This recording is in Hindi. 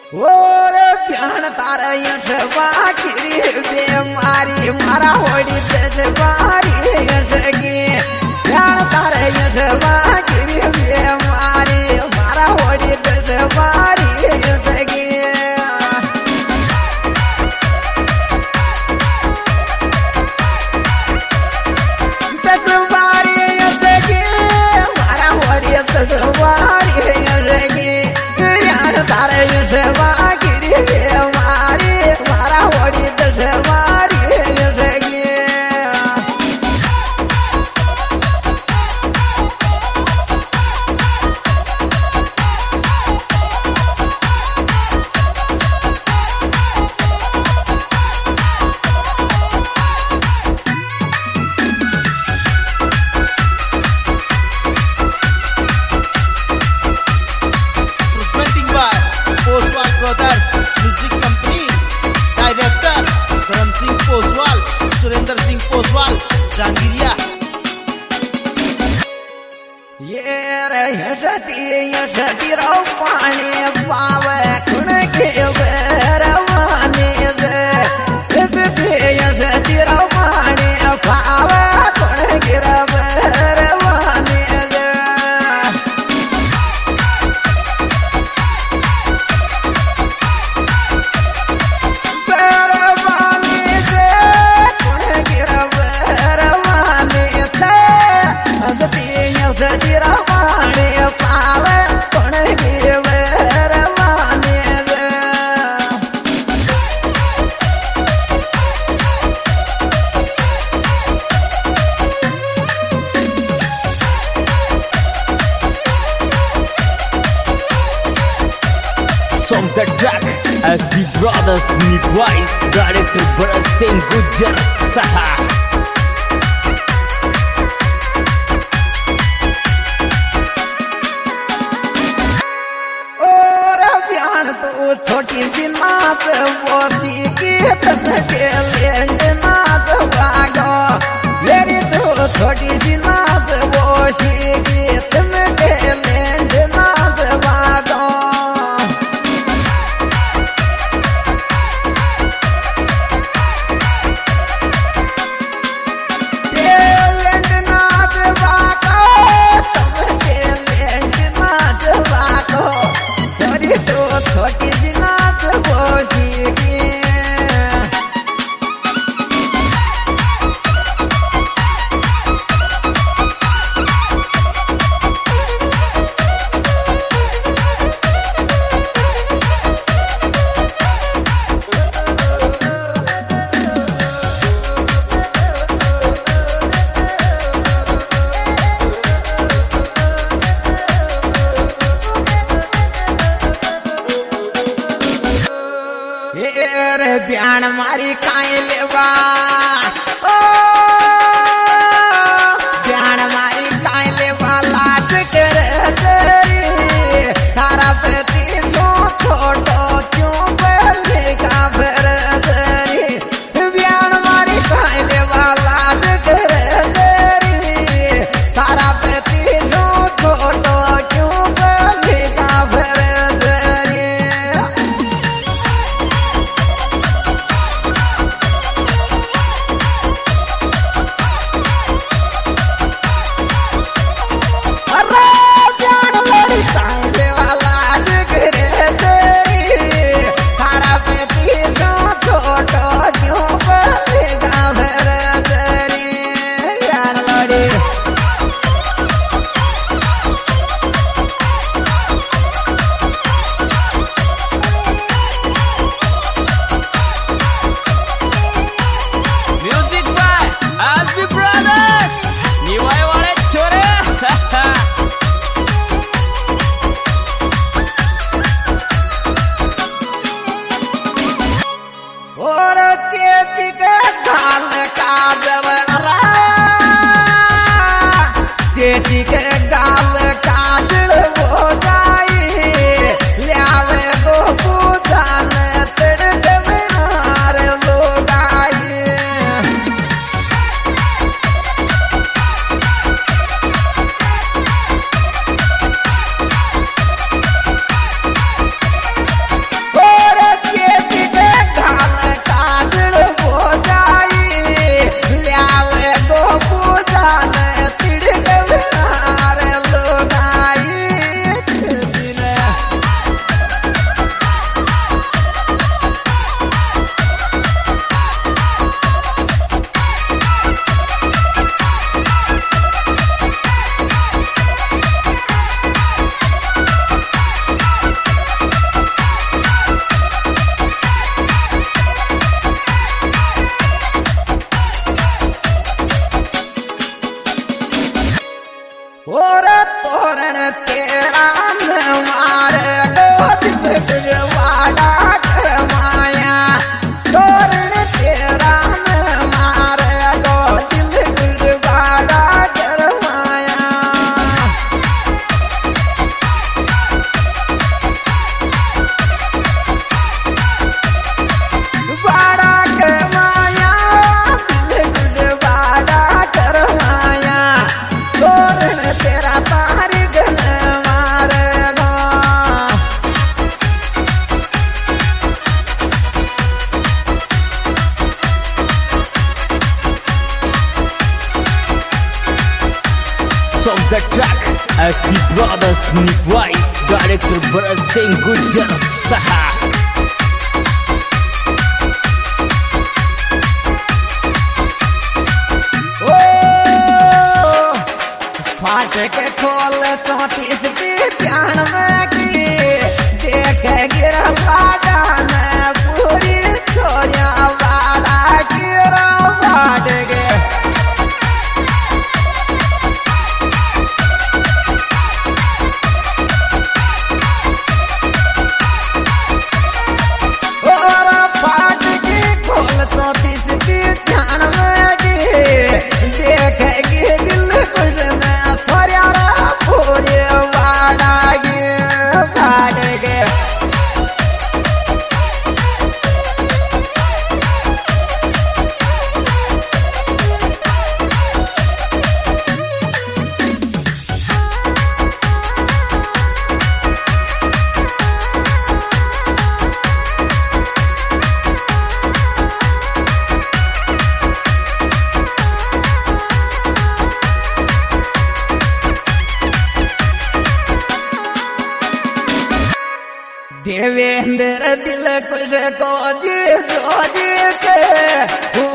और प्यान तारा यशवा की बेमारी मारा होड़ी बेजवारी यशगी प्यान तारा यशवा की बेमारी मारा होड़ी बेजवारी यशगी बेजवारी यशगी मारा होड़ी बेजवारी यशगी प्यान तारा यशवा सुरेंद्र सिंह पोसवाल जांगिरिया ये यशती राव पाणी पावे खुण के रवाने यशती राव पाणी पावे खुण के रवाने From the track as the brothers Nikwai, director Bharat Singh Gujjar Saha. तो छोटी सी नात वो सीखी के लेंड नात भागो मेरी तो छोटी सी नात वो सीखी के लेंड नात भागो लेंड नात भागो लेंड नात भागो तो छोटी सी नाच वो सीखी ब्यान मारी काई लेवा ओ ब्यान मारी काई लेवा लाज कर तेरी तारा प्रति छोटो क्यों बोले का फिर तेरी ब्यान मारी काई लेवा लाज कर तेरी तारा प्रति छोटो क्यों बोले का फिर तेरी the track as the brothers Nipwai, director Bharat Singh Gujjar Saha. फाट के खोल 34 की ध्यान में की देख गिरला डान पूरी छोया वाला गिरा फाट गे और फाट की खोल 34 की ध्यान में की देख गिरल कुछ देवेंद्र दिल खुश को जी के